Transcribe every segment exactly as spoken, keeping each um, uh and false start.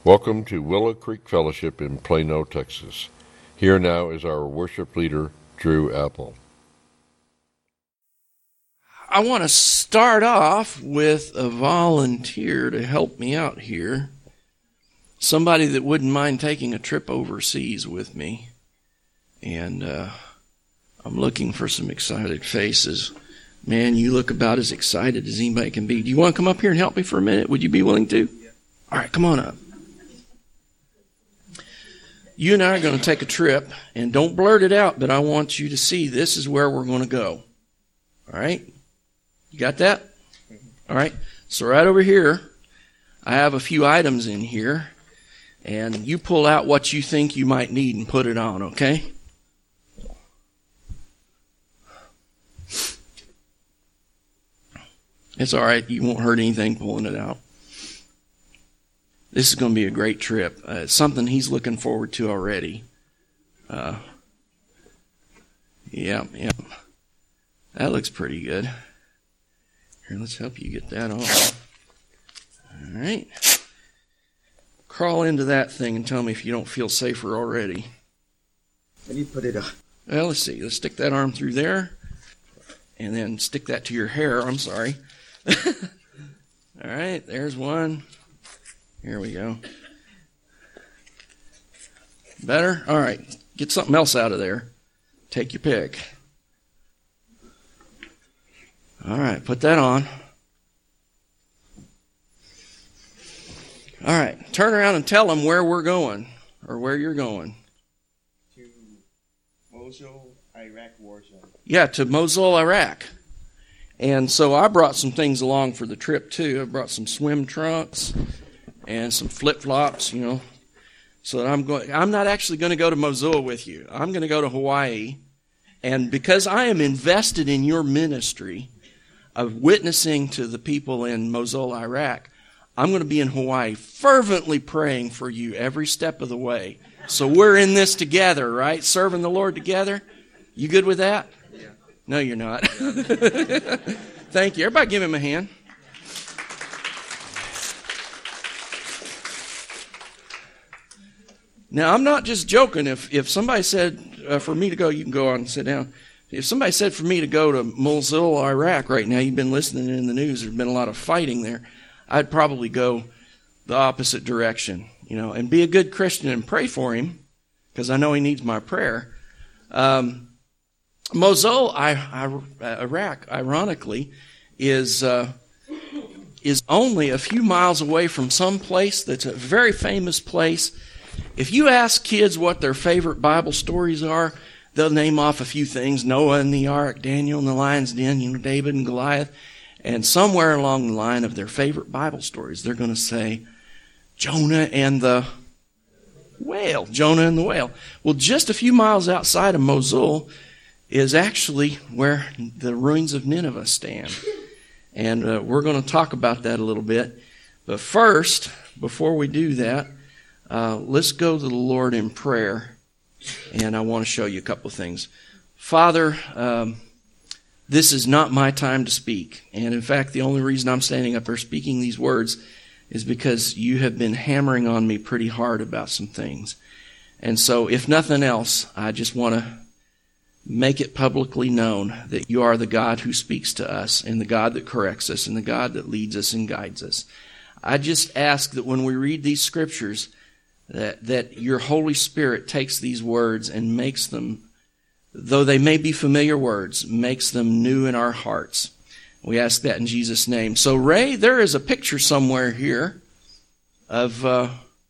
Welcome to Willow Creek Fellowship in Plano, Texas. Here now is our worship leader, Drew Apple. I want to start off with a volunteer to help me out here. Somebody that wouldn't mind taking a trip overseas with me. And uh, I'm looking for some excited faces. Man, you look about as excited as anybody can be. Do you want to come up here and help me for a minute? Would you be willing to? Yeah. All right, come on up. You and I are going to take a trip, and don't blurt it out, but I want you to see this is where we're going to go. All right? You got that? All right. So right over here, I have a few items in here, and you pull out what you think you might need and put it on, okay? It's all right. You won't hurt anything pulling it out. This is going to be a great trip. Uh, it's something he's looking forward to already. Uh, yeah, yeah. That looks pretty good. Here, let's help you get that off. All right. Crawl into that thing and tell me if you don't feel safer already. Can you put it on? Well, let's see. Let's stick that arm through there. And then stick that to your hair. I'm sorry. All right, there's one. Here we go. Better? All right. Get something else out of there. Take your pick. All right. Put that on. All right. Turn around and tell them where we're going or where you're going. To Mosul, Iraq war zone. Yeah, to Mosul, Iraq. And so I brought some things along for the trip, too. I brought some swim trunks and some flip-flops, you know, so that I'm going. I'm not actually going to go to Mosul with you. I'm going to go to Hawaii, and because I am invested in your ministry of witnessing to the people in Mosul, Iraq, I'm going to be in Hawaii fervently praying for you every step of the way. So we're in this together, right? Serving the Lord together. You good with that? Yeah. No, you're not. Thank you. Everybody give him a hand. Now, I'm not just joking. If if somebody said uh, for me to go, you can go on and sit down. If somebody said for me to go to Mosul, Iraq right now, you've been listening in the news, there's been a lot of fighting there, I'd probably go the opposite direction, you know, and be a good Christian and pray for him because I know he needs my prayer. Um, Mosul, I, I, Iraq, ironically, is uh, is only a few miles away from some place that's a very famous place. If you ask kids what their favorite Bible stories are, they'll name off a few things. Noah and the ark, Daniel and the lion's den, you know, David and Goliath. And somewhere along the line of their favorite Bible stories, they're going to say Jonah and the whale. Jonah and the whale. Well, just a few miles outside of Mosul is actually where the ruins of Nineveh stand. And uh, we're going to talk about that a little bit. But first, before we do that, Uh, let's go to the Lord in prayer, and I want to show you a couple of things. Father, um, this is not my time to speak, and in fact, the only reason I'm standing up here speaking these words is because you have been hammering on me pretty hard about some things. And so, if nothing else, I just want to make it publicly known that you are the God who speaks to us, and the God that corrects us, and the God that leads us and guides us. I just ask that when we read these scriptures, That, that your Holy Spirit takes these words and makes them, though they may be familiar words, makes them new in our hearts. We ask that in Jesus' name. So, Ray, there is a picture somewhere here of, uh,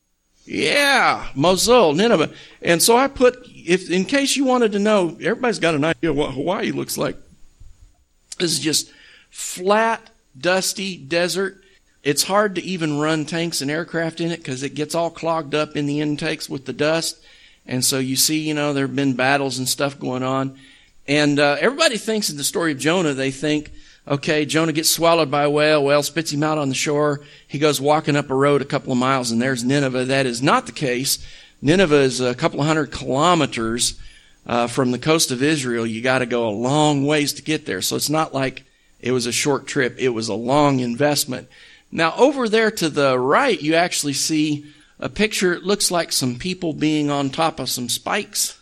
yeah, Mosul, Nineveh. And so I put, if in case you wanted to know, everybody's got an idea of what Hawaii looks like. This is just flat, dusty desert. It's hard to even run tanks and aircraft in it because it gets all clogged up in the intakes with the dust. And so you see, you know, there have been battles and stuff going on. And uh, everybody thinks in the story of Jonah, they think, okay, Jonah gets swallowed by a whale, whale spits him out on the shore. He goes walking up a road a couple of miles, and there's Nineveh. That is not the case. Nineveh is a couple of hundred kilometers uh, from the coast of Israel. You got to go a long ways to get there. So it's not like it was a short trip. It was a long investment. Now, over there to the right, you actually see a picture, it looks like some people being on top of some spikes.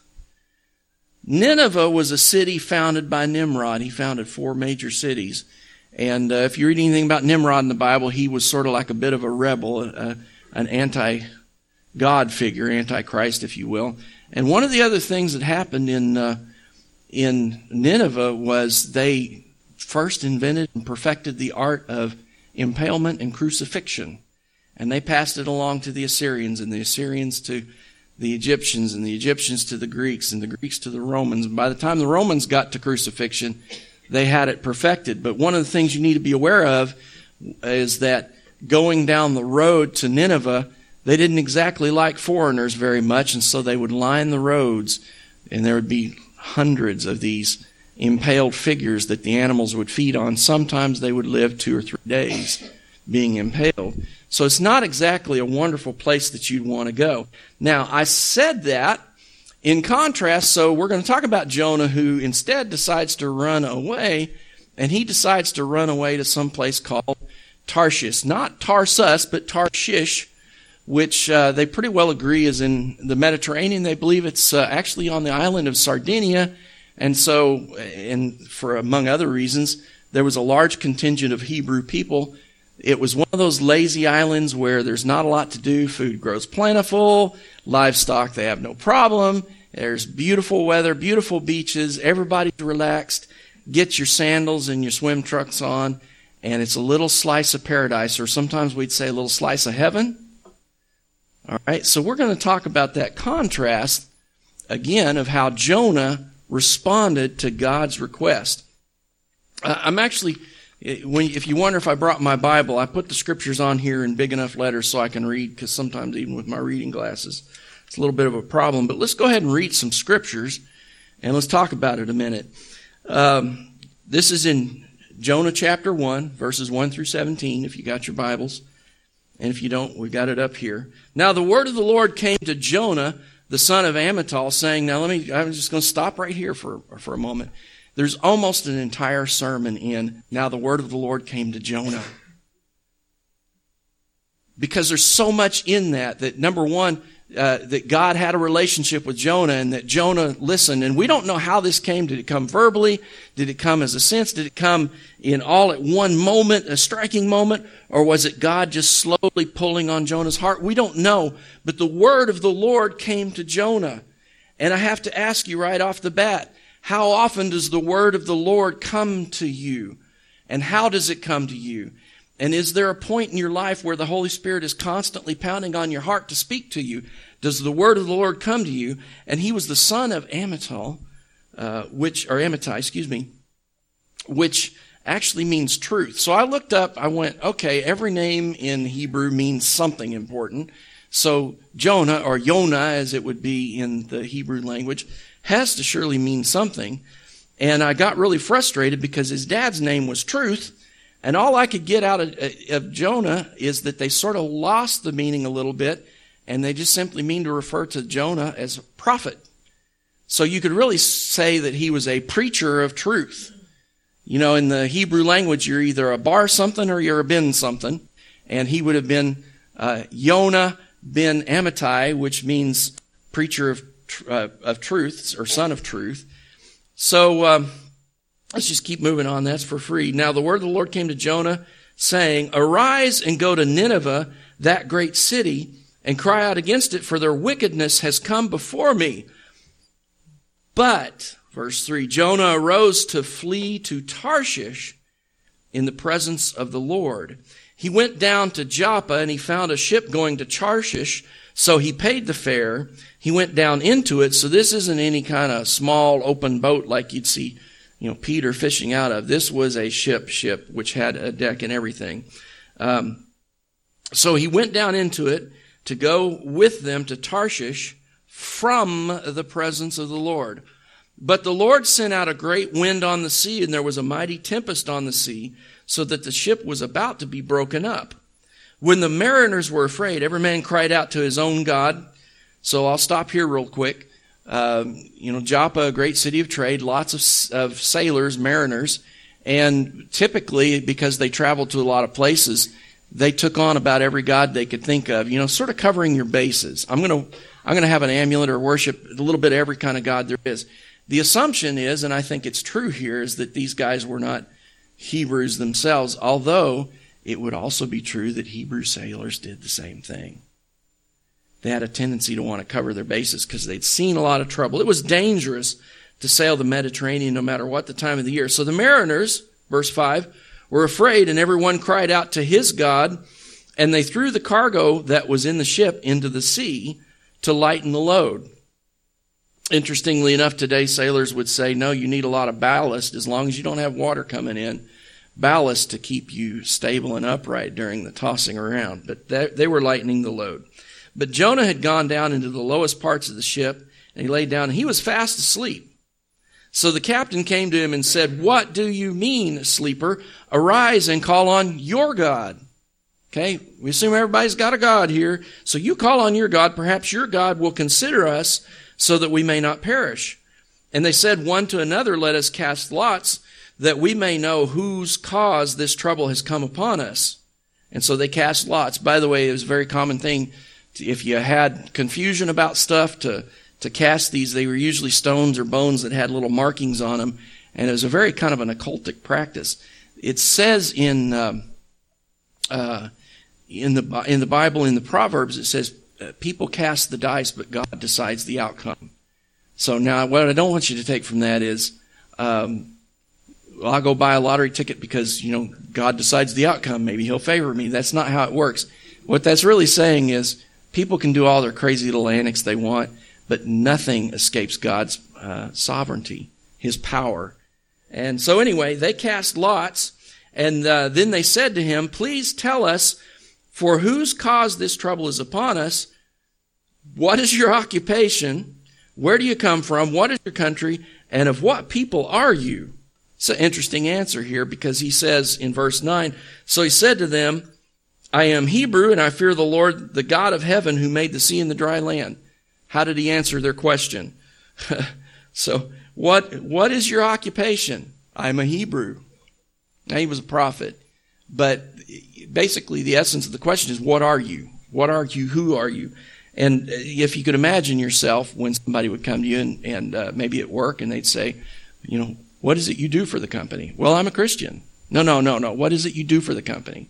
Nineveh was a city founded by Nimrod. He founded four major cities. And uh, if you read anything about Nimrod in the Bible, he was sort of like a bit of a rebel, a, an anti-God figure, anti-Christ, if you will. And one of the other things that happened in uh, in Nineveh was they first invented and perfected the art of impalement and crucifixion. And they passed it along to the Assyrians, and the Assyrians to the Egyptians, and the Egyptians to the Greeks, and the Greeks to the Romans. And by the time the Romans got to crucifixion, they had it perfected. But one of the things you need to be aware of is that going down the road to Nineveh, they didn't exactly like foreigners very much, and so they would line the roads, and there would be hundreds of these impaled figures that the animals would feed on. Sometimes they would live two or three days being impaled. So it's not exactly a wonderful place that you'd want to go. Now, I said that in contrast, so we're going to talk about Jonah, who instead decides to run away, and he decides to run away to some place called Tarshish. Not Tarsus, but Tarshish, which uh, they pretty well agree is in the Mediterranean. They believe it's uh, actually on the island of Sardinia. And so, and for among other reasons, there was a large contingent of Hebrew people. It was one of those lazy islands where there's not a lot to do. Food grows plentiful. Livestock, they have no problem. There's beautiful weather, beautiful beaches. Everybody's relaxed. Get your sandals and your swim trunks on. And it's a little slice of paradise, or sometimes we'd say a little slice of heaven. All right, so we're going to talk about that contrast, again, of how Jonah responded to God's request. Uh, I'm actually, when if you wonder if I brought my Bible, I put the scriptures on here in big enough letters so I can read, because sometimes even with my reading glasses, it's a little bit of a problem. But let's go ahead and read some scriptures, and let's talk about it a minute. Um, this is in Jonah chapter one, verses one through seventeen, if you got your Bibles. And if you don't, we've got it up here. Now the word of the Lord came to Jonah, the son of Amittai, saying, now let me, I'm just going to stop right here for, for a moment. There's almost an entire sermon in, now the word of the Lord came to Jonah. Because there's so much in that, that number one, uh, that God had a relationship with Jonah, and that Jonah listened. And we don't know how this came. Did it come verbally? Did it come as a sense? Did it come in all at one moment, a striking moment? Or was it God just slowly pulling on Jonah's heart? We don't know. But the word of the Lord came to Jonah. And I have to ask you right off the bat, how often does the word of the Lord come to you? And how does it come to you? And is there a point in your life where the Holy Spirit is constantly pounding on your heart to speak to you? Does the word of the Lord come to you? And he was the son of Amittai, uh, which, or Amittai, excuse me, which actually means truth. So I looked up, I went, okay, every name in Hebrew means something important. So Jonah, or Yonah as it would be in the Hebrew language, has to surely mean something. And I got really frustrated because his dad's name was Truth. And all I could get out of, of Jonah is that they sort of lost the meaning a little bit, and they just simply mean to refer to Jonah as a prophet. So you could really say that he was a preacher of truth. You know, in the Hebrew language, you're either a bar something or you're a ben something. And he would have been uh, Yonah ben Amittai, which means preacher of uh, of truth, or son of truth. So um, let's just keep moving on. That's for free. Now the word of the Lord came to Jonah, saying, arise and go to Nineveh, that great city, and cry out against it, for their wickedness has come before me. But, verse three, Jonah arose to flee to Tarshish in the presence of the Lord. He went down to Joppa, and he found a ship going to Tarshish, so he paid the fare. He went down into it, so this isn't any kind of small open boat like you'd see, you know, Peter fishing out of. This was a ship, ship, which had a deck and everything. Um, so he went down into it to go with them to Tarshish from the presence of the Lord. But the Lord sent out a great wind on the sea, and there was a mighty tempest on the sea, so that the ship was about to be broken up. When the mariners were afraid, every man cried out to his own God. So I'll stop here real quick. Um, you know, Joppa, a great city of trade, lots of, of sailors, mariners, and typically, because they traveled to a lot of places, they took on about every god they could think of, you know, sort of covering your bases. I'm going to I'm going to have an amulet or worship a little bit of every kind of god there is. The assumption is, and I think it's true here, is that these guys were not Hebrews themselves, although it would also be true that Hebrew sailors did the same thing. They had a tendency to want to cover their bases because they'd seen a lot of trouble. It was dangerous to sail the Mediterranean no matter what the time of the year. So the mariners, verse five, were afraid, and everyone cried out to his God, and they threw the cargo that was in the ship into the sea to lighten the load. Interestingly enough, today sailors would say, no, you need a lot of ballast as long as you don't have water coming in. Ballast to keep you stable and upright during the tossing around. But they, they were lightening the load. But Jonah had gone down into the lowest parts of the ship, and he lay down, and he was fast asleep. So the captain came to him and said, what do you mean, sleeper? Arise and call on your God. Okay, we assume everybody's got a God here. So you call on your God. Perhaps your God will consider us so that we may not perish. And they said one to another, let us cast lots, that we may know whose cause this trouble has come upon us. And so they cast lots. By the way, it was a very common thing, to, if you had confusion about stuff, to, to cast these. They were usually stones or bones that had little markings on them. And it was a very kind of an occultic practice. It says in um, uh, in the in the Bible, in the Proverbs, it says, uh, people cast the dice, but God decides the outcome. So now what I don't want you to take from that is, um, well, I'll go buy a lottery ticket because, you know, God decides the outcome. Maybe he'll favor me. That's not how it works. What that's really saying is people can do all their crazy little antics they want, but nothing escapes God's uh, sovereignty, his power. And so anyway, they cast lots, and uh, then they said to him, please tell us for whose cause this trouble is upon us. What is your occupation? Where do you come from? What is your country? And of what people are you? It's an interesting answer here because he says in verse nine, so he said to them, I am Hebrew and I fear the Lord, the God of heaven who made the sea and the dry land. How did he answer their question? So what, what is your occupation? I'm a Hebrew. Now he was a prophet, but basically the essence of the question is, what are you? What are you? Who are you? And if you could imagine yourself when somebody would come to you and, and uh, maybe at work and they'd say, you know, what is it you do for the company? Well, I'm a Christian. No, no, no, no. What is it you do for the company?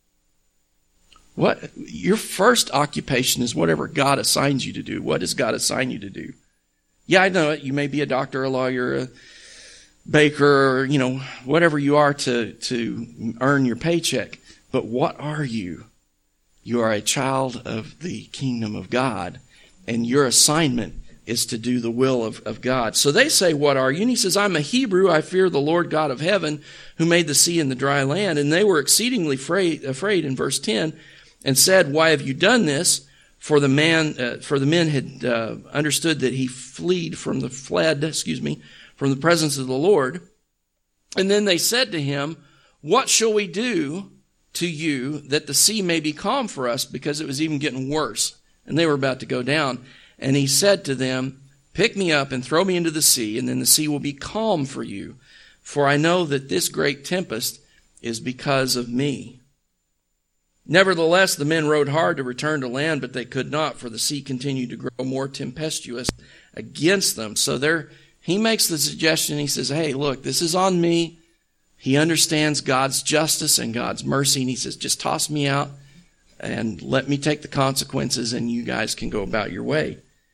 What your first occupation is whatever God assigns you to do. What does God assign you to do? Yeah, I know it. You may be a doctor, a lawyer, a baker, or, you know, whatever you are to, to earn your paycheck. But what are you? You are a child of the kingdom of God, and your assignment is to do the will of, of God. So they say, what are you? And he says, I'm a Hebrew. I fear the Lord God of heaven who made the sea and the dry land. And they were exceedingly afraid, afraid in verse ten, and said, why have you done this? For the man, uh, for the men had uh, understood that he fled from the fled, excuse me, from the presence of the Lord. And then they said to him, what shall we do to you that the sea may be calm for us? Because it was even getting worse, and they were about to go down. And he said to them, pick me up and throw me into the sea, and then the sea will be calm for you. For I know that this great tempest is because of me. Nevertheless, the men rowed hard to return to land, but they could not, for the sea continued to grow more tempestuous against them. So there, he makes the suggestion. He says, hey, look, this is on me. He understands God's justice and God's mercy, and he says, just toss me out and let me take the consequences, and you guys can go about your way.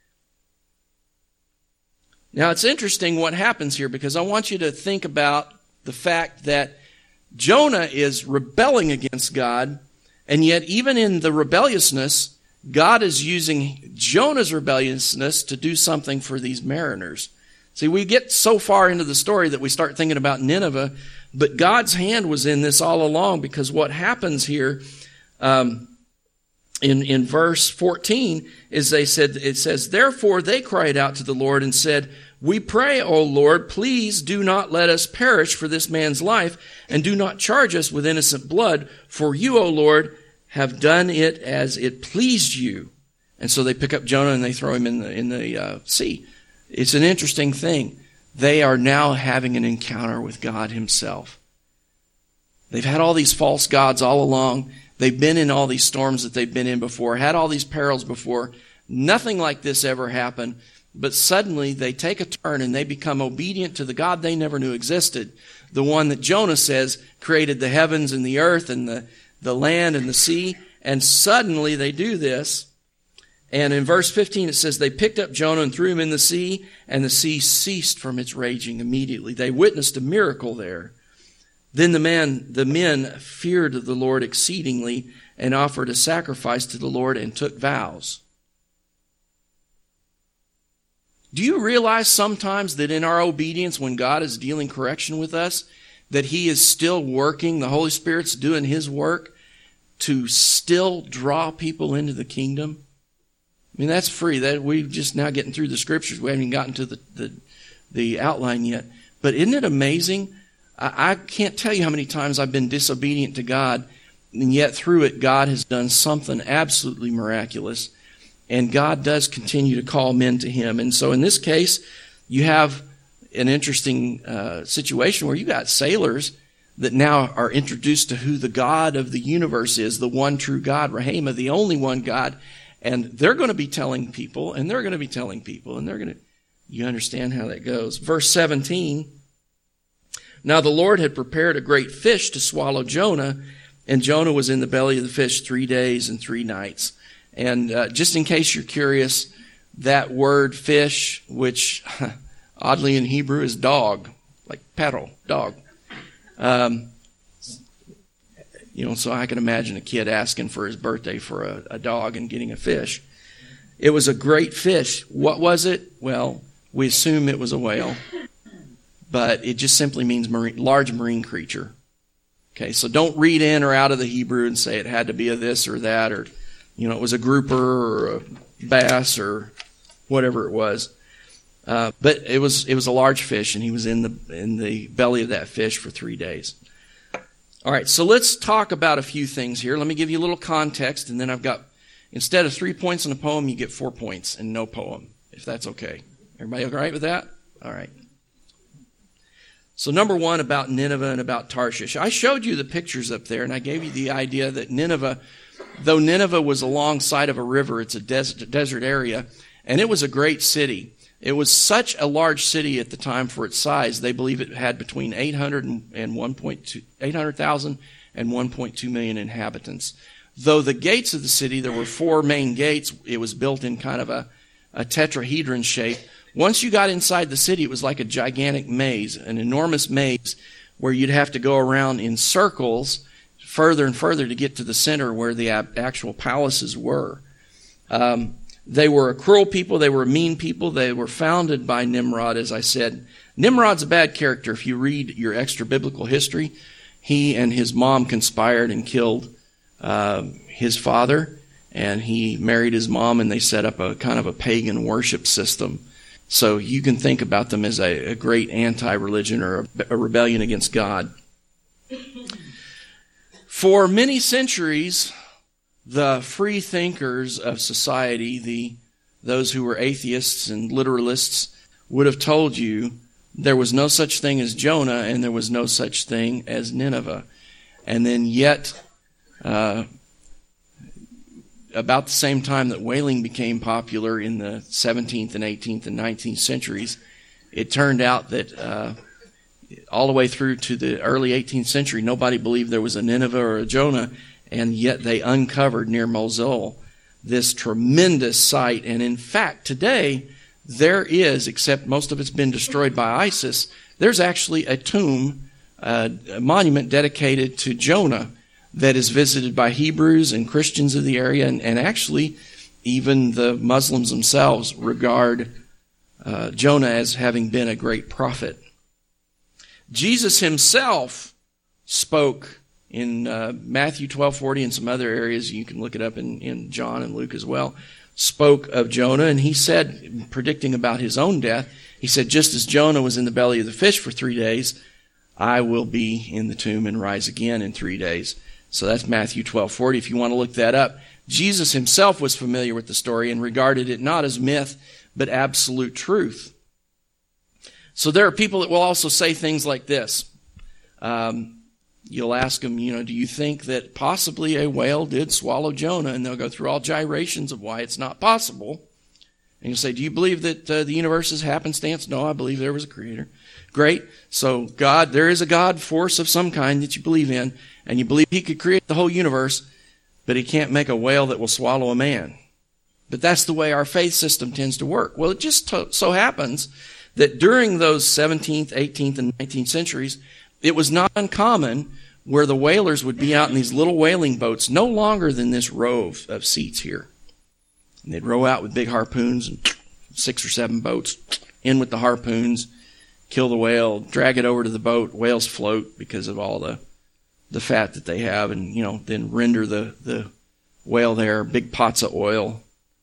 Now, it's interesting what happens here, because I want you to think about the fact that Jonah is rebelling against God, and yet even in the rebelliousness, God is using Jonah's rebelliousness to do something for these mariners. See, we get so far into the story that we start thinking about Nineveh, but God's hand was in this all along, because what happens here um, in, in verse fourteen is they said, it says, therefore they cried out to the Lord and said, we pray, O Lord, please do not let us perish for this man's life, and do not charge us with innocent blood, for you, O Lord, have done it as it pleased you. And so they pick up Jonah and they throw him in the, in the uh, sea. It's an interesting thing. They are now having an encounter with God himself. They've had all these false gods all along. They've been in all these storms that they've been in before, had all these perils before. Nothing like this ever happened. But suddenly they take a turn and they become obedient to the God they never knew existed. The one that Jonah says created the heavens and the earth and the, the land and the sea. And suddenly they do this. And in verse fifteen it says, they picked up Jonah and threw him in the sea, and the sea ceased from its raging immediately. They witnessed a miracle there. Then the man, the men feared the Lord exceedingly and offered a sacrifice to the Lord and took vows. Do you realize sometimes that in our obedience, when God is dealing correction with us, that He is still working, the Holy Spirit's doing His work to still draw people into the kingdom? I mean, that's free. That we're just now getting through the scriptures. We haven't even gotten to the, the, the outline yet. But isn't it amazing? I, I can't tell you how many times I've been disobedient to God, and yet through it, God has done something absolutely miraculous. And God does continue to call men to Him. And so in this case, you have an interesting uh, situation where you got sailors that now are introduced to who the God of the universe is, the one true God, Rahema, the only one God. And they're going to be telling people, and they're going to be telling people, and they're going to, you understand how that goes. Verse seventeen, now the Lord had prepared a great fish to swallow Jonah, and Jonah was in the belly of the fish three days and three nights. And uh, just in case you're curious, that word fish, which oddly in Hebrew is dog, like paddle, dog. Um, you know, so I can imagine a kid asking for his birthday for a, a dog and getting a fish. It was a great fish. What was it? Well, we assume it was a whale, but it just simply means marine, large marine creature. Okay, so don't read in or out of the Hebrew and say it had to be a this or that, or you know, it was a grouper or a bass or whatever it was. Uh, but it was it was a large fish, and he was in the in the belly of that fish for three days. All right, so let's talk about a few things here. Let me give you a little context, and then I've got, instead of three points in a poem, you get four points and no poem, if that's okay. Everybody all right with that? All right. So number one, about Nineveh and about Tarshish. I showed you the pictures up there, and I gave you the idea that Nineveh, though Nineveh was alongside of a river, it's a desert, desert area, and it was a great city. It was such a large city at the time for its size. They believe it had between eight hundred and one point two, eight hundred thousand and one point two million inhabitants. Though the gates of the city, there were four main gates. It was built in kind of a, a tetrahedron shape. Once you got inside the city, it was like a gigantic maze, an enormous maze where you'd have to go around in circles further and further to get to the center where the actual palaces were. Um, they were a cruel people. They were a mean people. They were founded by Nimrod, as I said. Nimrod's a bad character. If you read your extra biblical history, he and his mom conspired and killed uh, his father, and he married his mom, and they set up a kind of a pagan worship system. So you can think about them as a, a great anti-religion or a, a rebellion against God. For many centuries, the free thinkers of society, the those who were atheists and literalists, would have told you there was no such thing as Jonah and there was no such thing as Nineveh. And then yet, uh, about the same time that whaling became popular in the seventeenth and eighteenth and nineteenth centuries, it turned out that uh, all the way through to the early eighteenth century, nobody believed there was a Nineveh or a Jonah, and yet they uncovered near Mosul this tremendous site. And in fact, today, there is, except most of it's been destroyed by ISIS, there's actually a tomb, uh, a monument dedicated to Jonah that is visited by Hebrews and Christians of the area, and, and actually even the Muslims themselves regard uh, Jonah as having been a great prophet. Jesus himself spoke in uh, Matthew twelve forty and some other areas, you can look it up in, in John and Luke as well, spoke of Jonah, and he said, predicting about his own death, he said, just as Jonah was in the belly of the fish for three days, I will be in the tomb and rise again in three days. So that's Matthew twelve forty. If you want to look that up, Jesus himself was familiar with the story and regarded it not as myth, but absolute truth. So there are people that will also say things like this. Um, you'll ask them, you know, do you think that possibly a whale did swallow Jonah? And they'll go through all gyrations of why it's not possible. And you'll say, do you believe that uh, the universe is happenstance? No, I believe there was a creator. Great. So God, there is a God force of some kind that you believe in, and you believe he could create the whole universe, but he can't make a whale that will swallow a man. But that's the way our faith system tends to work. Well, it just to- so happens that during those seventeenth, eighteenth, and nineteenth centuries, it was not uncommon where the whalers would be out in these little whaling boats, no longer than this row of, of seats here. And they'd row out with big harpoons and six or seven boats, in with the harpoons, kill the whale, drag it over to the boat. Whales float because of all the the fat that they have, and, you know, then render the, the whale there, big pots of oil.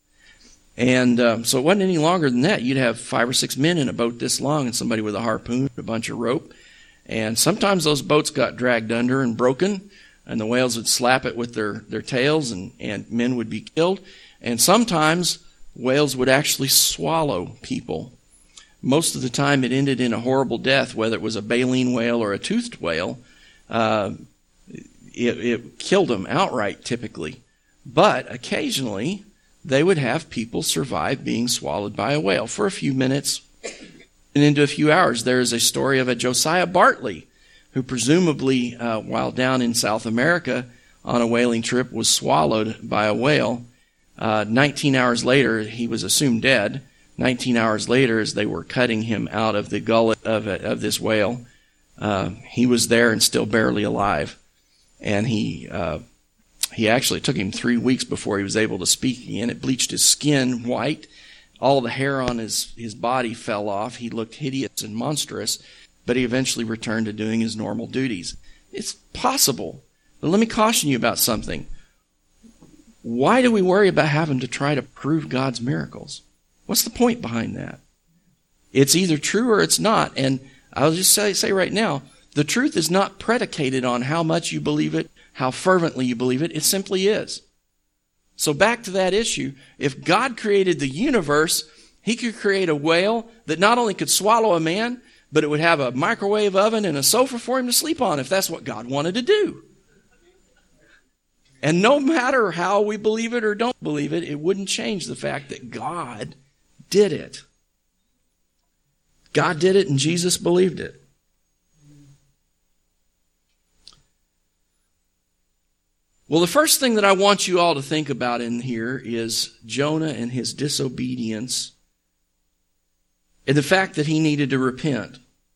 And um, so it wasn't any longer than that. You'd have five or six men in a boat this long and somebody with a harpoon, a bunch of rope. And sometimes those boats got dragged under and broken, and the whales would slap it with their, their tails, and, and men would be killed. And sometimes whales would actually swallow people. Most of the time it ended in a horrible death, whether it was a baleen whale or a toothed whale. Uh, it, it killed them outright, typically. But occasionally they would have people survive being swallowed by a whale for a few minutes and into a few hours. There is a story of a Josiah Bartley who presumably, uh, while down in South America on a whaling trip, was swallowed by a whale. Uh, nineteen hours later, he was assumed dead. nineteen hours later, as they were cutting him out of the gullet of, a, of this whale, uh, he was there and still barely alive. And he uh, he actually took him three weeks before he was able to speak again. It bleached his skin white. All the hair on his, his body fell off. He looked hideous and monstrous, but he eventually returned to doing his normal duties. It's possible. But let me caution you about something. Why do we worry about having to try to prove God's miracles? What's the point behind that? It's either true or it's not. And I'll just say, say right now, the truth is not predicated on how much you believe it, how fervently you believe it. It simply is. So back to that issue. If God created the universe, he could create a whale that not only could swallow a man, but it would have a microwave oven and a sofa for him to sleep on if that's what God wanted to do. And no matter how we believe it or don't believe it, it wouldn't change the fact that God did it. God did it and Jesus believed it. Well, the first thing that I want you all to think about in here is Jonah and his disobedience and the fact that he needed to repent.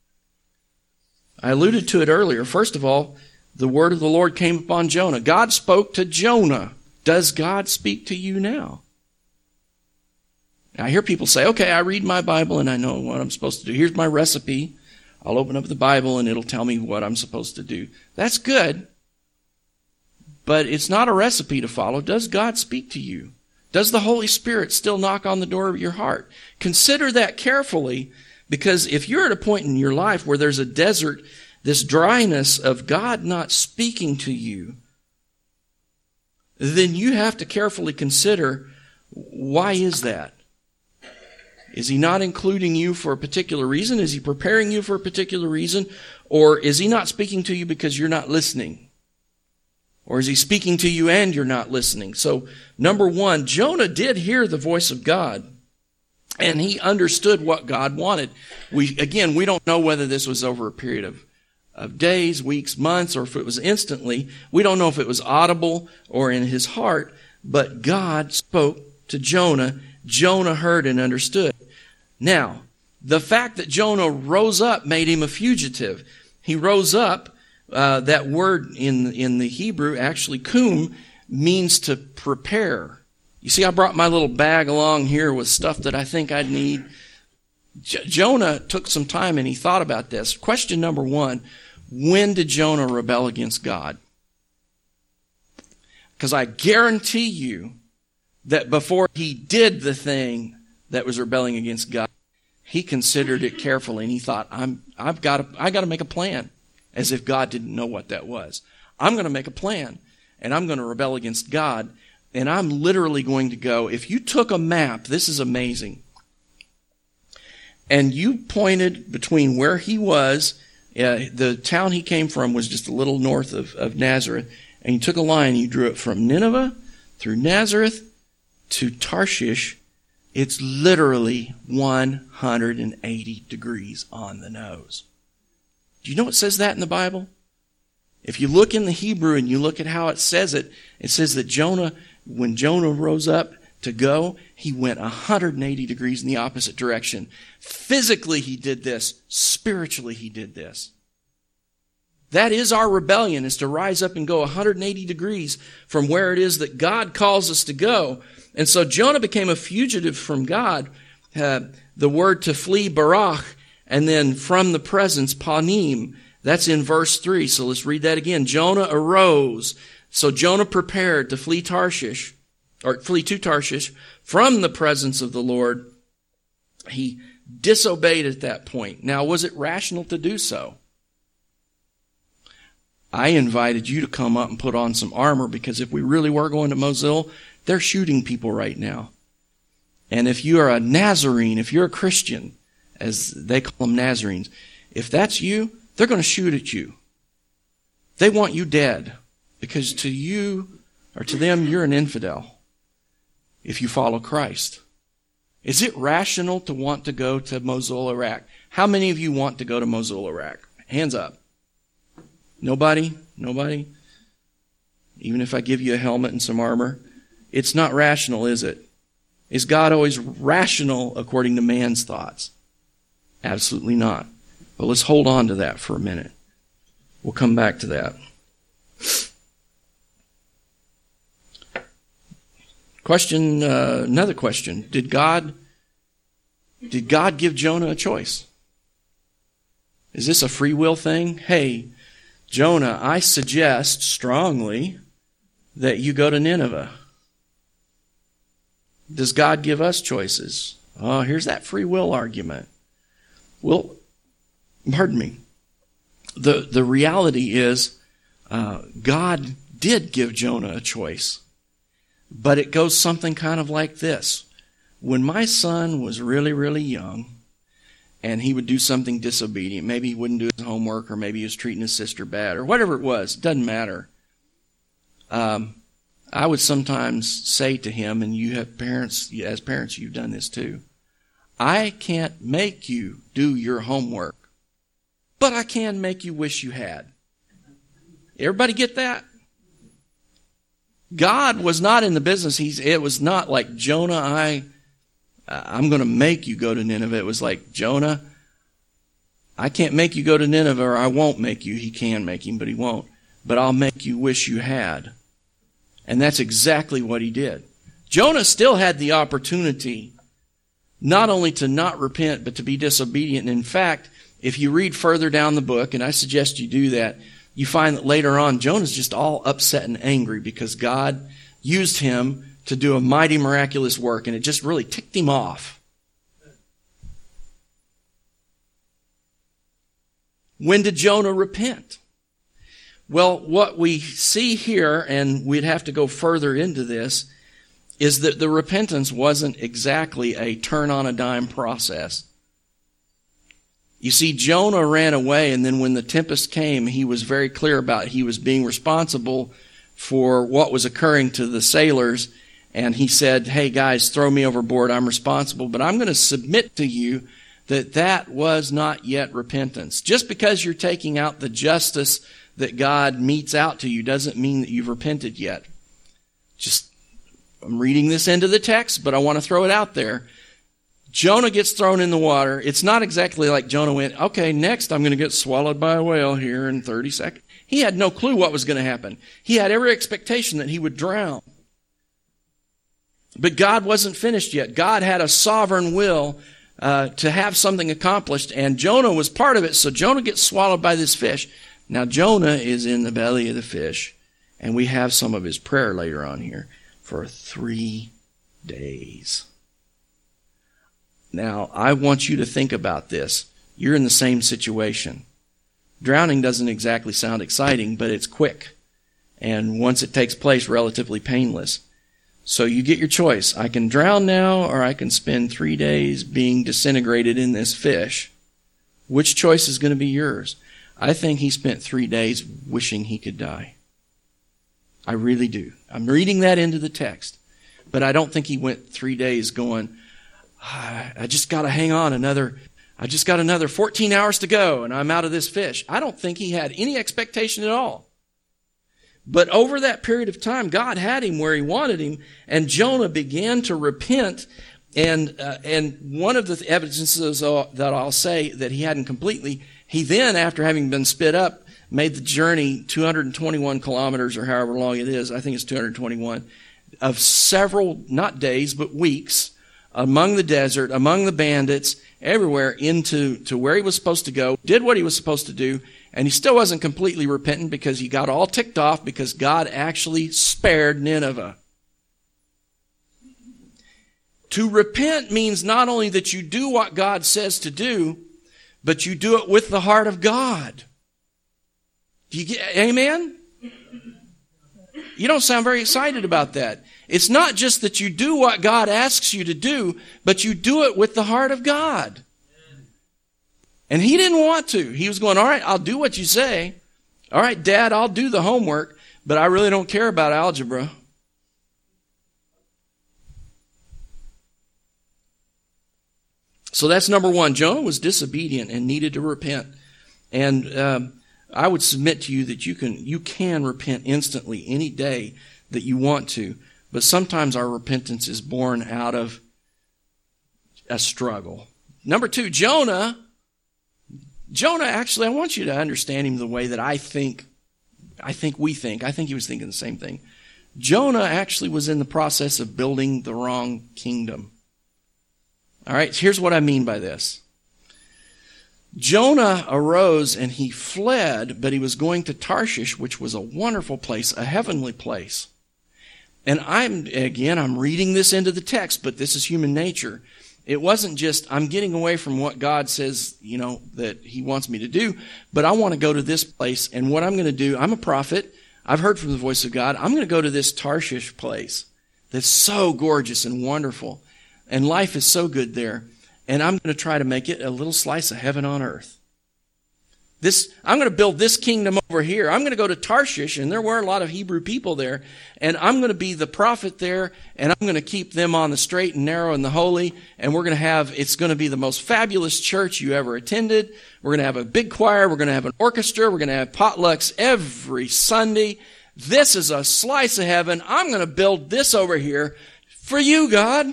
I alluded to it earlier. First of all, the word of the Lord came upon Jonah. God spoke to Jonah. Does God speak to you now? Now, I hear people say, okay, I read my Bible and I know what I'm supposed to do. Here's my recipe. I'll open up the Bible and it'll tell me what I'm supposed to do. That's good. But it's not a recipe to follow. Does God speak to you? Does the Holy Spirit still knock on the door of your heart? Consider that carefully, because if you're at a point in your life where there's a desert, this dryness of God not speaking to you, then you have to carefully consider, why is that? Is he not including you for a particular reason? Is he preparing you for a particular reason? Or is he not speaking to you because you're not listening? Or is he speaking to you and you're not listening? So, number one, Jonah did hear the voice of God. And he understood what God wanted. We, again, we don't know whether this was over a period of, of days, weeks, months, or if it was instantly. We don't know if it was audible or in his heart. But God spoke to Jonah. Jonah heard and understood. Now, the fact that Jonah rose up made him a fugitive. He rose up. Uh, that word in in the Hebrew, actually, kum, means to prepare. You see, I brought my little bag along here with stuff that I think I'd need. J- Jonah took some time and he thought about this. Question number one, when did Jonah rebel against God? Because I guarantee you that before he did the thing that was rebelling against God, he considered it carefully and he thought, I'm, I've got to, I got to make a plan. As if God didn't know what that was. I'm going to make a plan, and I'm going to rebel against God, and I'm literally going to go, if you took a map, this is amazing, and you pointed between where he was Uh, the town he came from was just a little north of, of Nazareth. And you took a line, you drew it from Nineveh through Nazareth to Tarshish. It's literally one hundred eighty degrees on the nose. Do you know what says that in the Bible? If you look in the Hebrew and you look at how it says it, it says that Jonah, when Jonah rose up to go, he went one hundred eighty degrees in the opposite direction. Physically he did this. Spiritually he did this. That is our rebellion, is to rise up and go one hundred eighty degrees from where it is that God calls us to go. And so Jonah became a fugitive from God. Uh, the word to flee, barach, and then from the presence, panim. That's in verse three. So let's read that again. Jonah arose. So Jonah prepared to flee Tarshish, or flee to Tarshish from the presence of the Lord. He disobeyed at that point. Now, was it rational to do so? I invited you to come up and put on some armor, because if we really were going to Mosul, they're shooting people right now. And if you are a Nazarene, if you're a Christian, as they call them Nazarenes, if that's you, they're going to shoot at you. They want you dead, because to you, or to them, you're an infidel if you follow Christ. Is it rational to want to go to Mosul, Iraq? How many of you want to go to Mosul, Iraq? Hands up. Nobody? Nobody? Even if I give you a helmet and some armor? It's not rational, is it? Is God always rational according to man's thoughts? Absolutely not. But let's hold on to that for a minute. We'll come back to that. Question, uh, another question. Did God, did God give Jonah a choice? Is this a free will thing? Hey, Jonah, I suggest strongly that you go to Nineveh. Does God give us choices? Oh, here's that free will argument. Well, pardon me. The, the reality is, uh, God did give Jonah a choice. But it goes something kind of like this. When my son was really, really young, and he would do something disobedient, maybe he wouldn't do his homework, or maybe he was treating his sister bad, or whatever it was, doesn't matter. Um, I would sometimes say to him, and you have parents, as parents, you've done this too, I can't make you do your homework, but I can make you wish you had. Everybody get that? God was not in the business. He's, it was not like, Jonah, I, I'm going to make you go to Nineveh. It was like, Jonah, I can't make you go to Nineveh, or I won't make you. He can make him, but he won't. But I'll make you wish you had. And that's exactly what he did. Jonah still had the opportunity not only to not repent, but to be disobedient. And in fact, if you read further down the book, and I suggest you do that, you find that later on, Jonah's just all upset and angry because God used him to do a mighty miraculous work, and it just really ticked him off. When did Jonah repent? Well, what we see here, and we'd have to go further into this, is that the repentance wasn't exactly a turn on a dime process. You see, Jonah ran away, and then when the tempest came, he was very clear about he was being responsible for what was occurring to the sailors. And he said, hey guys, throw me overboard, I'm responsible. But I'm going to submit to you that that was not yet repentance. Just because you're taking out the justice that God metes out to you doesn't mean that you've repented yet. Just, I'm reading this into the text, but I want to throw it out there. Jonah gets thrown in the water. It's not exactly like Jonah went, okay, next I'm going to get swallowed by a whale here in thirty seconds. He had no clue what was going to happen. He had every expectation that he would drown. But God wasn't finished yet. God had a sovereign will uh, to have something accomplished, and Jonah was part of it. So Jonah gets swallowed by this fish. Now Jonah is in the belly of the fish, and we have some of his prayer later on here, for three days. Now, I want you to think about this. You're in the same situation. Drowning doesn't exactly sound exciting, but it's quick. And once it takes place, relatively painless. So you get your choice. I can drown now, or I can spend three days being disintegrated in this fish. Which choice is going to be yours? I think he spent three days wishing he could die. I really do. I'm reading that into the text. But I don't think he went three days going, ah, I just got to hang on another, I just got another fourteen hours to go and I'm out of this fish. I don't think he had any expectation at all. But over that period of time, God had him where he wanted him, and Jonah began to repent. And uh, and one of the evidences that I'll say that he hadn't completely, he then, after having been spit up, made the journey two hundred twenty-one kilometers, or however long it is, I think it's two hundred twenty-one, of several, not days, but weeks, among the desert, among the bandits, everywhere, into to where he was supposed to go, did what he was supposed to do, and he still wasn't completely repentant because he got all ticked off because God actually spared Nineveh. To repent means not only that you do what God says to do, but you do it with the heart of God. Do you get, amen? You don't sound very excited about that. It's not just that you do what God asks you to do, but you do it with the heart of God. And he didn't want to. He was going, all right, I'll do what you say. All right, Dad, I'll do the homework, but I really don't care about algebra. So that's number one. Jonah was disobedient and needed to repent. And um, I would submit to you that you can you can repent instantly any day that you want to. But sometimes our repentance is born out of a struggle. Number two, Jonah. Jonah, actually, I want you to understand him the way that I think, I think we think. I think he was thinking the same thing. Jonah actually was in the process of building the wrong kingdom. All right, here's what I mean by this. Jonah arose and he fled, but he was going to Tarshish, which was a wonderful place, a heavenly place. And I'm, again, I'm reading this into the text, but this is human nature. It wasn't just, I'm getting away from what God says, you know, that he wants me to do, but I want to go to this place, and what I'm going to do, I'm a prophet, I've heard from the voice of God, I'm going to go to this Tarshish place that's so gorgeous and wonderful, and life is so good there, and I'm going to try to make it a little slice of heaven on earth. This, I'm going to build this kingdom over here. I'm going to go to Tarshish, and there were a lot of Hebrew people there, and I'm going to be the prophet there, and I'm going to keep them on the straight and narrow and the holy, and we're going to have, it's going to be the most fabulous church you ever attended. We're going to have a big choir. We're going to have an orchestra. We're going to have potlucks every Sunday. This is a slice of heaven. I'm going to build this over here for you, God.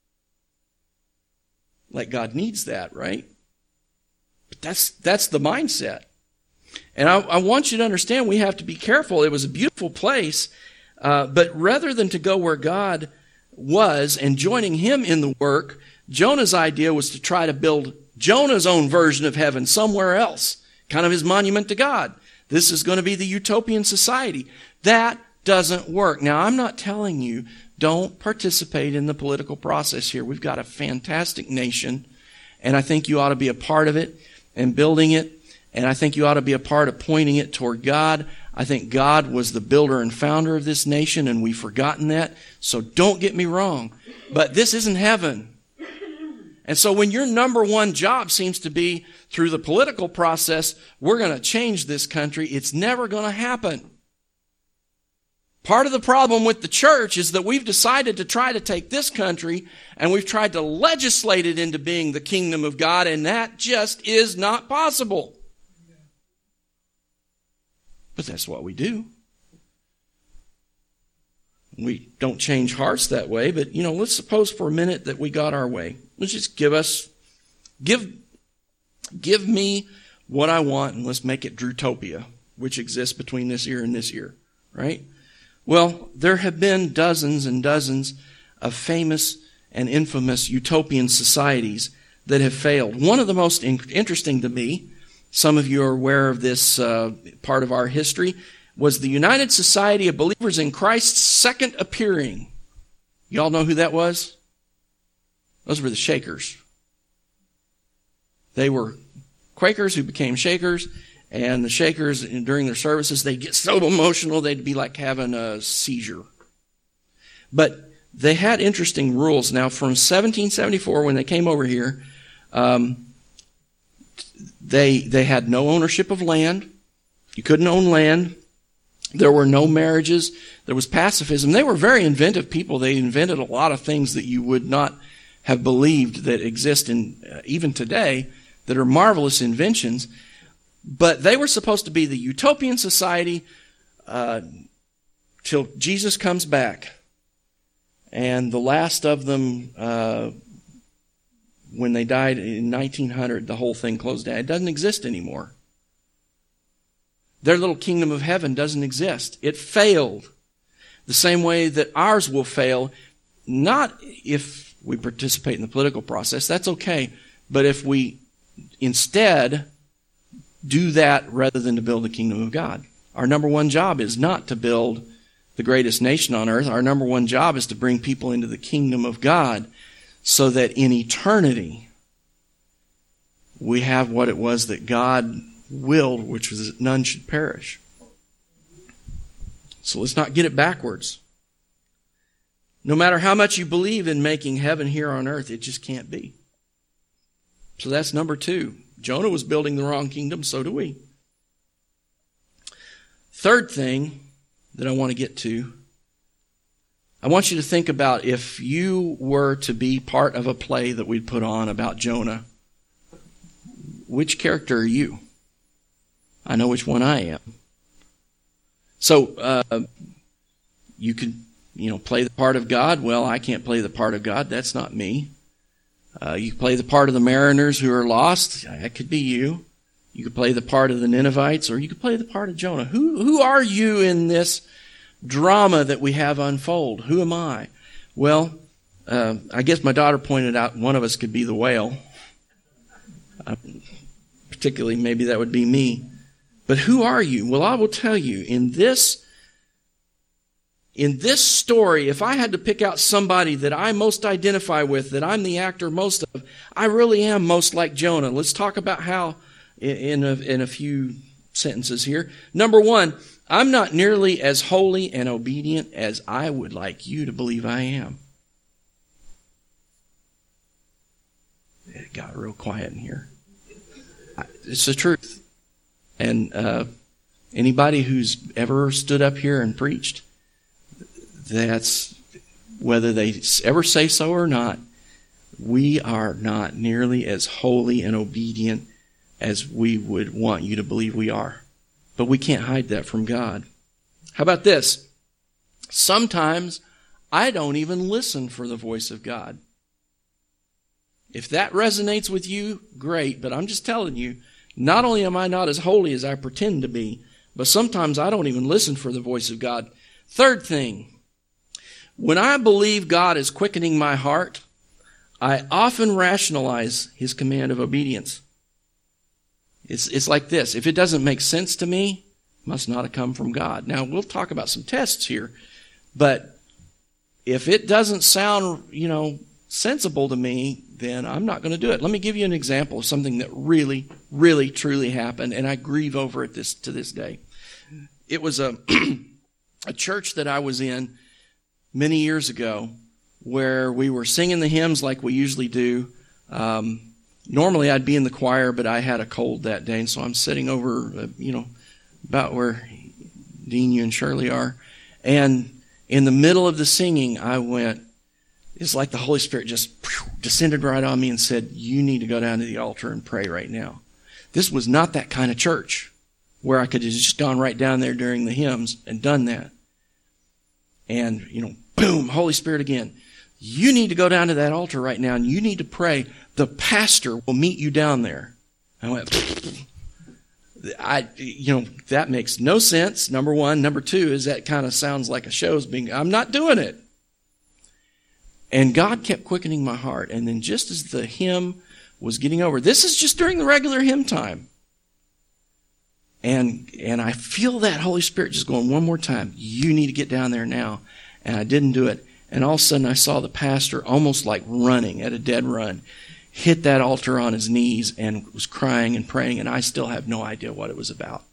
Like God needs that, right? But that's that's the mindset. And I, I want you to understand we have to be careful. It was a beautiful place, uh, but rather than to go where God was and joining him in the work, Jonah's idea was to try to build Jonah's own version of heaven somewhere else, kind of his monument to God. This is going to be the utopian society. That doesn't work. Now, I'm not telling you don't participate in the political process here. We've got a fantastic nation, and I think you ought to be a part of it and building it, and I think you ought to be a part of pointing it toward God. I think God was the builder and founder of this nation, and we've forgotten that, so don't get me wrong. But this isn't heaven. And so when your number one job seems to be through the political process, we're going to change this country, it's never going to happen. Part of the problem with the church is that we've decided to try to take this country and we've tried to legislate it into being the kingdom of God, and that just is not possible. But that's what we do. We don't change hearts that way, but, you know, let's suppose for a minute that we got our way. Let's just give us, give, give me what I want, and let's make it Drutopia, which exists between this ear and this ear, right? Well, there have been dozens and dozens of famous and infamous utopian societies that have failed. One of the most in- interesting to me, some of you are aware of this uh, part of our history, was the United Society of Believers in Christ's second appearing. Y'all know who that was? Those were the Shakers. They were Quakers who became Shakers. And the Shakers, during their services, they'd get so emotional, they'd be like having a seizure. But they had interesting rules. Now, from seventeen seventy-four, when they came over here, um, they they had no ownership of land. You couldn't own land. There were no marriages. There was pacifism. They were very inventive people. They invented a lot of things that you would not have believed that exist in uh, even today, that are marvelous inventions. But they were supposed to be the utopian society uh, till Jesus comes back. And the last of them, uh, when they died in nineteen hundred, the whole thing closed down. It doesn't exist anymore. Their little kingdom of heaven doesn't exist. It failed. The same way that ours will fail, not if we participate in the political process, that's okay, but if we instead do that rather than to build the kingdom of God. Our number one job is not to build the greatest nation on earth. Our number one job is to bring people into the kingdom of God so that in eternity we have what it was that God willed, which was that none should perish. So let's not get it backwards. No matter how much you believe in making heaven here on earth, it just can't be. So that's number two. Jonah was building the wrong kingdom, so do we. Third thing that I want to get to, I want you to think about if you were to be part of a play that we'd put on about Jonah, which character are you? I know which one I am. So, uh, you could, you know, play the part of God. Well, I can't play the part of God. That's not me. Uh, you could play the part of the mariners who are lost. That could be you. You could play the part of the Ninevites, or you could play the part of Jonah. Who, who are you in this drama that we have unfold? Who am I? Well, uh, I guess my daughter pointed out one of us could be the whale. Uh, particularly, maybe that would be me. But who are you? Well, I will tell you, in this, in this story, if I had to pick out somebody that I most identify with, that I'm the actor most of, I really am most like Jonah. Let's talk about how in a, in a few sentences here. Number one, I'm not nearly as holy and obedient as I would like you to believe I am. It got real quiet in here. It's the truth. And uh, anybody who's ever stood up here and preached, that's, whether they ever say so or not, we are not nearly as holy and obedient as we would want you to believe we are. But we can't hide that from God. How about this? Sometimes I don't even listen for the voice of God. If that resonates with you, great, but I'm just telling you, not only am I not as holy as I pretend to be, but sometimes I don't even listen for the voice of God. Third thing, when I believe God is quickening my heart, I often rationalize His command of obedience. It's, it's like this. If it doesn't make sense to me, it must not have come from God. Now, we'll talk about some tests here, but if it doesn't sound, you know, sensible to me, then I'm not going to do it. Let me give you an example of something that really, really, truly happened, and I grieve over it this to this day. It was a a church that I was in many years ago where we were singing the hymns like we usually do. Um, normally I'd be in the choir, but I had a cold that day, and so I'm sitting over, uh, you know, about where Dean, you and Shirley are, and in the middle of the singing, I went, it's like the Holy Spirit just whew, descended right on me and said, you need to go down to the altar and pray right now. This was not that kind of church where I could have just gone right down there during the hymns and done that. And, you know, boom, Holy Spirit again. You need to go down to that altar right now and you need to pray. The pastor will meet you down there. I went, I, you know, that makes no sense. Number one. Number two is that kind of sounds like a show's being, I'm not doing it. And God kept quickening my heart. And then just as the hymn was getting over, this is just during the regular hymn time. And and I feel that Holy Spirit just going one more time. You need to get down there now. And I didn't do it. And all of a sudden I saw the pastor almost like running at a dead run, hit that altar on his knees and was crying and praying. And I still have no idea what it was about.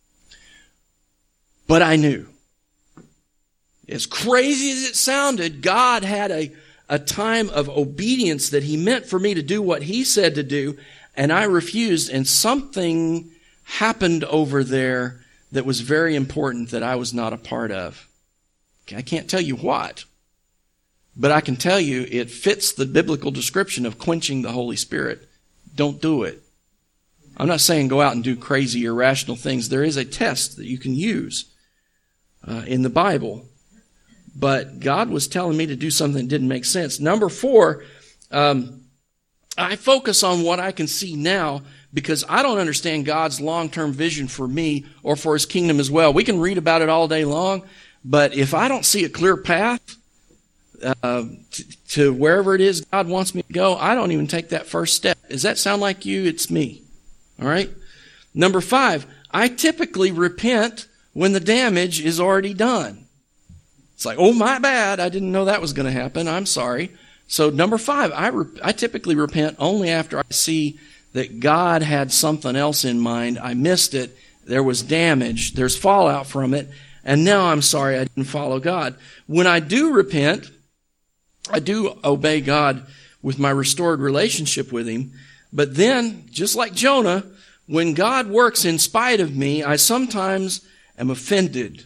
But I knew. As crazy as it sounded, God had a a time of obedience that He meant for me to do what He said to do. And I refused, and something happened over there that was very important that I was not a part of. I can't tell you what, but I can tell you it fits the biblical description of quenching the Holy Spirit. Don't do it. I'm not saying go out and do crazy, irrational things. There is a test that you can use uh, in the Bible. But God was telling me to do something that didn't make sense. Number four, um, I focus on what I can see now because I don't understand God's long-term vision for me or for His kingdom as well. We can read about it all day long, but if I don't see a clear path uh, to, to wherever it is God wants me to go, I don't even take that first step. Does that sound like you? It's me. All right? Number five, I typically repent when the damage is already done. It's like, oh, my bad. I didn't know that was going to happen. I'm sorry. So number five, I, re- I typically repent only after I see that God had something else in mind. I missed it. There was damage. There's fallout from it. And now I'm sorry I didn't follow God. When I do repent, I do obey God with my restored relationship with Him. But then, just like Jonah, when God works in spite of me, I sometimes am offended.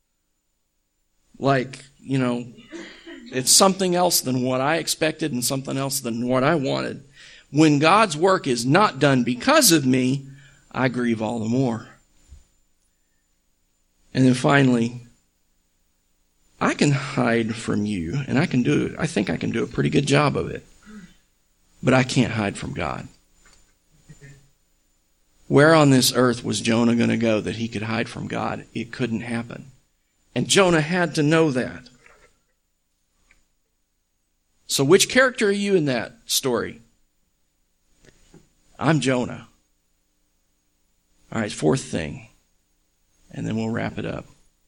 Like, you know, it's something else than what I expected and something else than what I wanted. When God's work is not done because of me, I grieve all the more. And then finally, I can hide from you, and I can do it. I think I can do a pretty good job of it. But I can't hide from God. Where on this earth was Jonah going to go that he could hide from God? It couldn't happen. And Jonah had to know that. So which character are you in that story? I'm Jonah. All right, fourth thing. And then we'll wrap it up.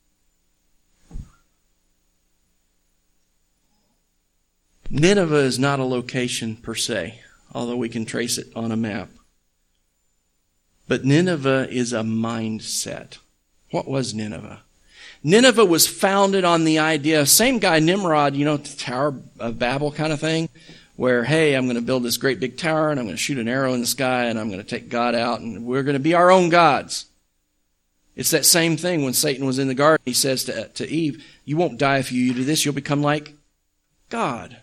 Nineveh is not a location per se, although we can trace it on a map. But Nineveh is a mindset. What was Nineveh? Nineveh was founded on the idea, same guy Nimrod, you know, the Tower of Babel kind of thing, where, hey, I'm going to build this great big tower and I'm going to shoot an arrow in the sky and I'm going to take God out and we're going to be our own gods. It's that same thing when Satan was in the garden. He says to, to Eve, you won't die if you do this. You'll become like God.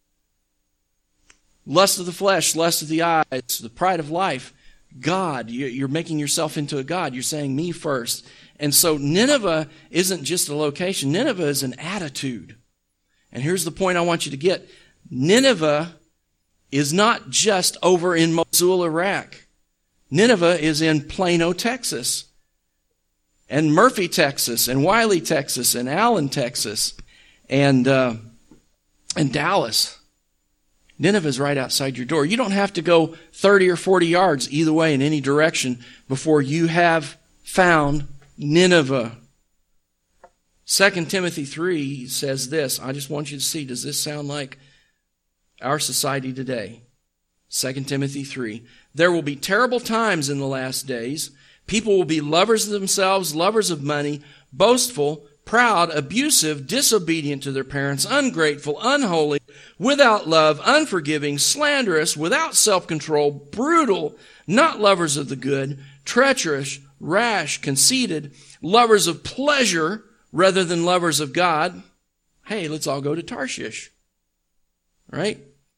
Lust of the flesh, lust of the eyes, the pride of life. God, you're making yourself into a God. You're saying me first. And so Nineveh isn't just a location. Nineveh is an attitude. And here's the point I want you to get. Nineveh is not just over in Mosul, Iraq. Nineveh is in Plano, Texas, and Murphy, Texas, and Wiley, Texas, and Allen, Texas, and uh, and Dallas. Nineveh is right outside your door. You don't have to go thirty or forty yards either way in any direction before you have found Nineveh. Second Timothy three says this. I just want you to see, does this sound like our society today? Second Timothy three. There will be terrible times in the last days. People will be lovers of themselves, lovers of money, boastful, proud, abusive, disobedient to their parents, ungrateful, unholy, without love, unforgiving, slanderous, without self-control, brutal, not lovers of the good, treacherous, rash, conceited, lovers of pleasure rather than lovers of God. Hey, let's all go to Tarshish. Right?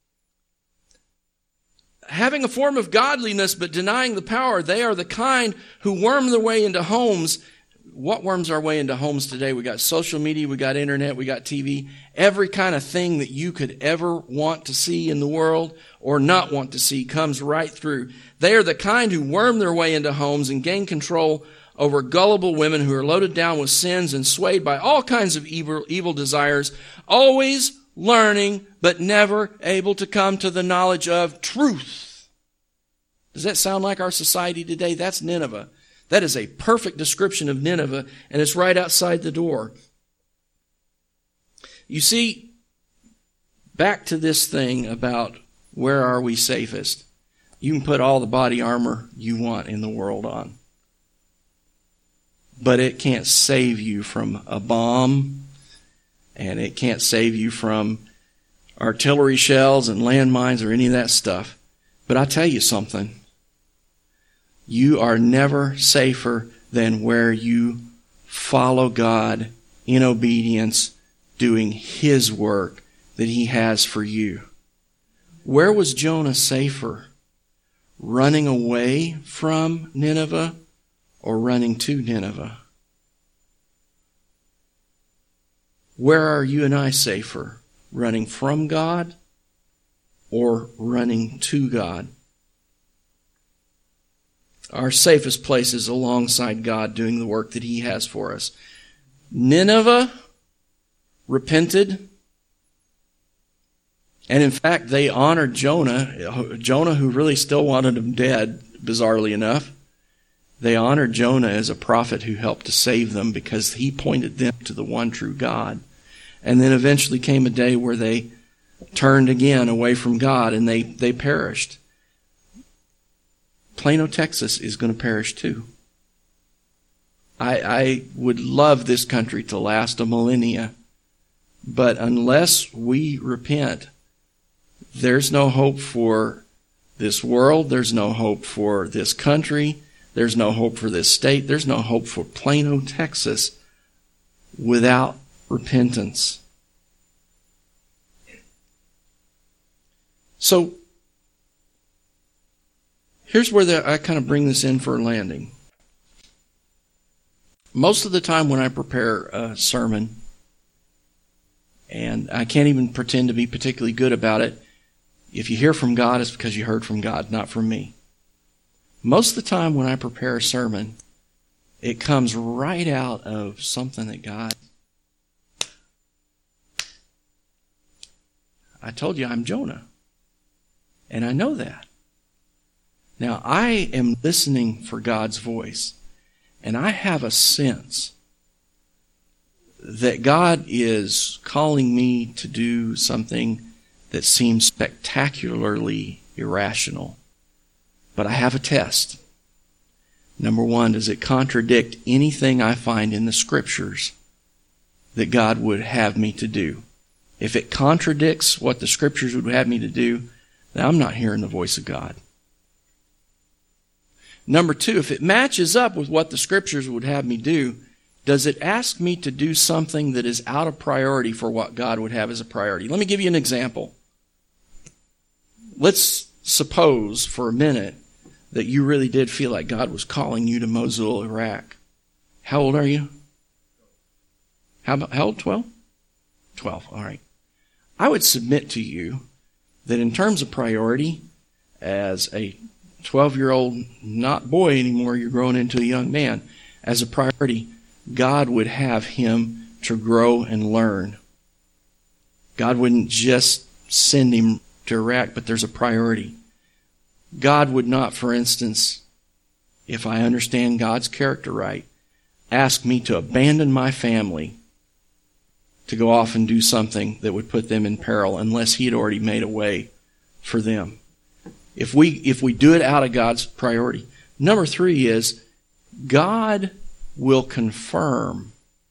Having a form of godliness but denying the power, they are the kind who worm their way into homes. What worms our way into homes today? We got social media, we got internet, we got T V. Every kind of thing that you could ever want to see in the world or not want to see comes right through. They are the kind who worm their way into homes and gain control over gullible women who are loaded down with sins and swayed by all kinds of evil, evil desires, always learning but never able to come to the knowledge of truth. Does that sound like our society today? That's Nineveh. That is a perfect description of Nineveh, and it's right outside the door. You see, back to this thing about where are we safest. You can put all the body armor you want in the world on, but it can't save you from a bomb, and it can't save you from artillery shells and landmines or any of that stuff. But I tell you something, You are never safer than where you follow God in obedience, doing His work that He has for you. Where was Jonah safer? Running away from Nineveh or running to Nineveh? Where are you and I safer? Running from God or running to God? Our safest place is alongside God doing the work that He has for us. Nineveh repented. And in fact, they honored Jonah. Jonah, who really still wanted him dead, bizarrely enough. They honored Jonah as a prophet who helped to save them because he pointed them to the one true God. And then eventually came a day where they turned again away from God and they, they perished. Plano, Texas is going to perish too. I, I would love this country to last a millennia, but unless we repent, there's no hope for this world. There's no hope for this country. There's no hope for this state. There's no hope for Plano, Texas without repentance. So, here's where the, I kind of bring this in for a landing. Most of the time when I prepare a sermon, and I can't even pretend to be particularly good about it, if you hear from God, it's because you heard from God, not from me. Most of the time when I prepare a sermon, it comes right out of something that God... I told you I'm Jonah. And I know that. Now, I am listening for God's voice. And I have a sense that God is calling me to do something that seems spectacularly irrational. But I have a test. Number one, does it contradict anything I find in the Scriptures that God would have me to do? If it contradicts what the Scriptures would have me to do, then I'm not hearing the voice of God. Number two, if it matches up with what the Scriptures would have me do, does it ask me to do something that is out of priority for what God would have as a priority? Let me give you an example. Let's suppose for a minute that you really did feel like God was calling you to Mosul, Iraq. How old are you? How, about, how old? twelve? twelve, all right. I would submit to you that in terms of priority, as a twelve-year-old, not boy anymore, you're growing into a young man, as a priority, God would have him to grow and learn. God wouldn't just send him to Iraq, but there's a priority. God would not, for instance, if I understand God's character right, ask me to abandon my family to go off and do something that would put them in peril unless He had already made a way for them. If we if we do it out of God's priority. Number three is God will confirm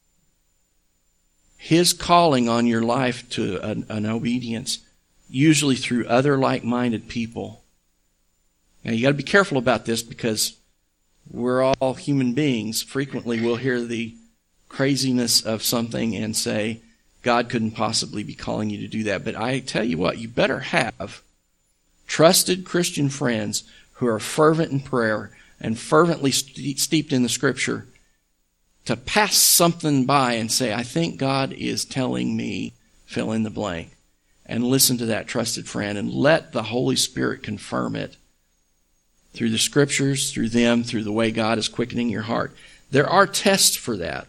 His calling on your life to an, an obedience, usually through other like-minded people. Now you got to be careful about this because we're all human beings. Frequently we'll hear the craziness of something and say, God couldn't possibly be calling you to do that. But I tell you what, you better have trusted Christian friends who are fervent in prayer and fervently steeped in the Scripture to pass something by and say, I think God is telling me, fill in the blank. And listen to that trusted friend and let the Holy Spirit confirm it through the Scriptures, through them, through the way God is quickening your heart. There are tests for that.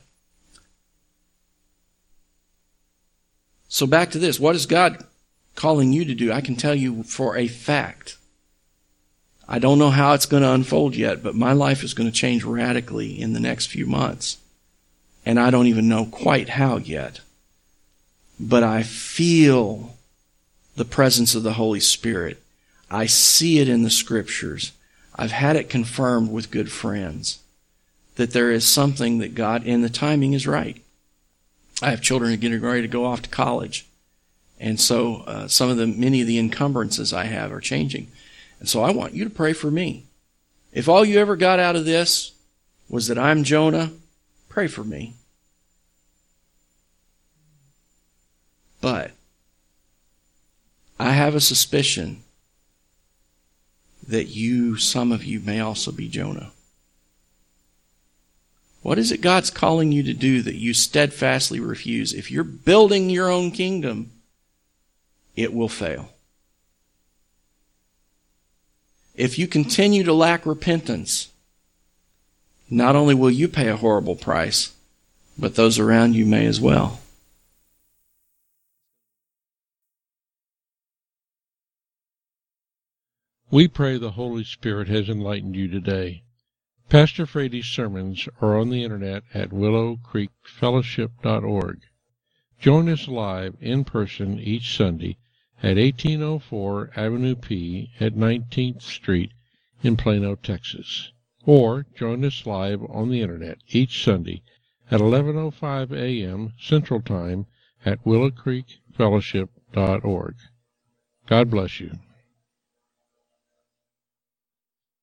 So back to this. What is God calling you to do? I can tell you for a fact. I don't know how it's going to unfold yet, but my life is going to change radically in the next few months. And I don't even know quite how yet. But I feel the presence of the Holy Spirit. I see it in the Scriptures. I've had it confirmed with good friends that there is something that God, and the timing is right. I have children who are getting ready to go off to college. And so uh, some of the, many of the encumbrances I have are changing. And so I want you to pray for me. If all you ever got out of this was that I'm Jonah, pray for me. But I have a suspicion that you, some of you, may also be Jonah. What is it God's calling you to do that you steadfastly refuse? If you're building your own kingdom, it will fail. If you continue to lack repentance, not only will you pay a horrible price, but those around you may as well. We pray the Holy Spirit has enlightened you today. Pastor Frady's sermons are on the internet at willow creek fellowship dot org. Join us live in person each Sunday at eighteen oh four Avenue P at nineteenth Street in Plano, Texas. Or join us live on the internet each Sunday at eleven oh five a.m. Central Time at willow creek fellowship dot org. God bless you.